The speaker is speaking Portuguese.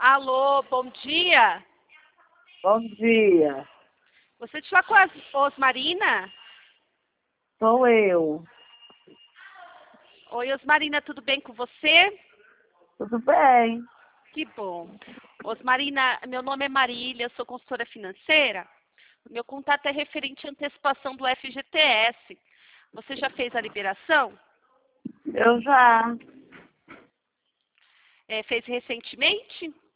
Alô, bom dia. Bom dia, Você está com a Osmarina? sou eu. Oi, Osmarina, tudo bem com você? Tudo bem? Que bom. Osmarina, meu nome é Marília, eu sou consultora financeira. O meu contato é referente à antecipação do FGTS. Você já fez a liberação? Eu já. Fez recentemente?